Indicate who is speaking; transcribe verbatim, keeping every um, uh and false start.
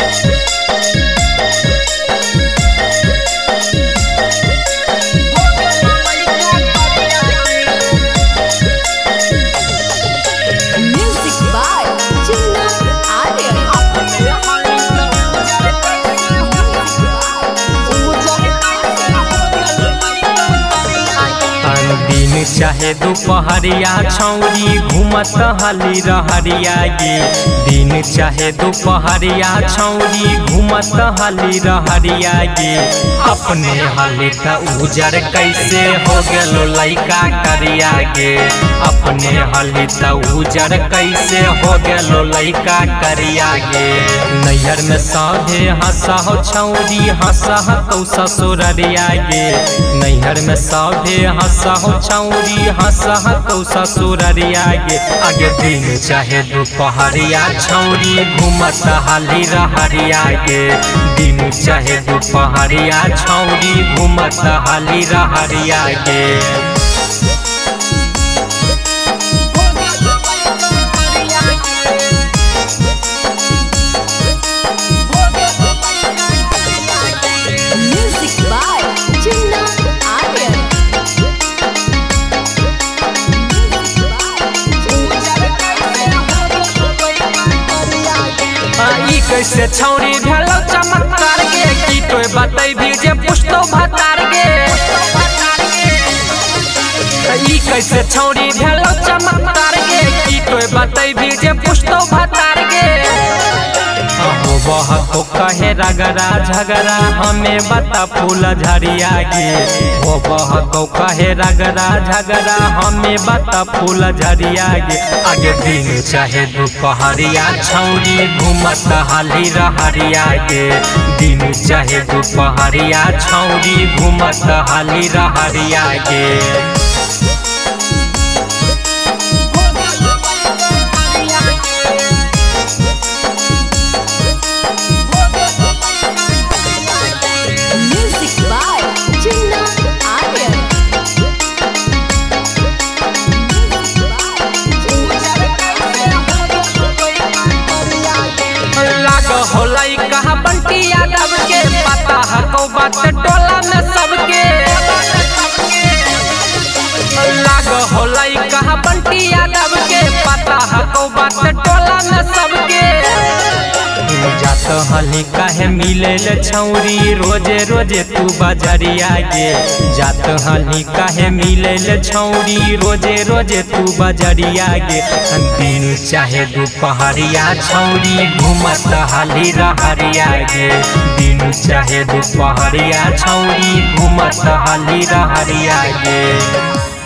Speaker 1: चाहे दोपहरिया छौरी घूमत हली रहरिया गे। दिन चाहे दोपहरिया छौरी घूमत हली रहरिया गे। अपने हली त उजर कैसे हो गेलो लइका करिया गे। अपने हली त उजर कैसे हो गेलो लइका करिया गे। नैहर में साधे हंसहो छौरी हंसह तो ससुररिया गे। नैहर में साधे हंसहो छौरी हंसह तो ससुररिया गे। आगे दिन चाहे दोपहरिया छौरी घूमत हाली रहरिया गे। दिन चाहे दोपहरिया छौरी घूमत हाली रहरिया गे। कैसे छौरी भेलो चमत्कार गे। की तोय बतैबी जे पुछतो भतार गे। ई कैसे छौरी भेलो चमत्कार गे। की तोय बतैबी जे पुछतो भतार गे। हो बह तो कहे रगड़ा झगड़ा हमें बता फूल झरिया गे। हो बह तो कहे रगड़ा झगड़ा हमें बता फूल झरिया गे। आगे दिन चाहे दोपहरिया छौरी घूमत हाली रहरिया गे। दिन चाहे दोपहरिया छौरी घूमत हाली रहरिया गे। बंटी यादव के पता है को बात टोला में सबके लाग होलाई कहा। बंटी यादव के पता है को बात टोला में सबके। जात हली काहे मिले छौरी रोजे रोजे तू बजरिया गे। जात हली काहे मिले छौरी रोजे रोजे तू बजरिया गे। दिन चाहे दोपहरिया छौरी घूमत हाली रहरिया गे। दिन चाहे दोपहरिया छौरी घूमत हाली रहरिया गे।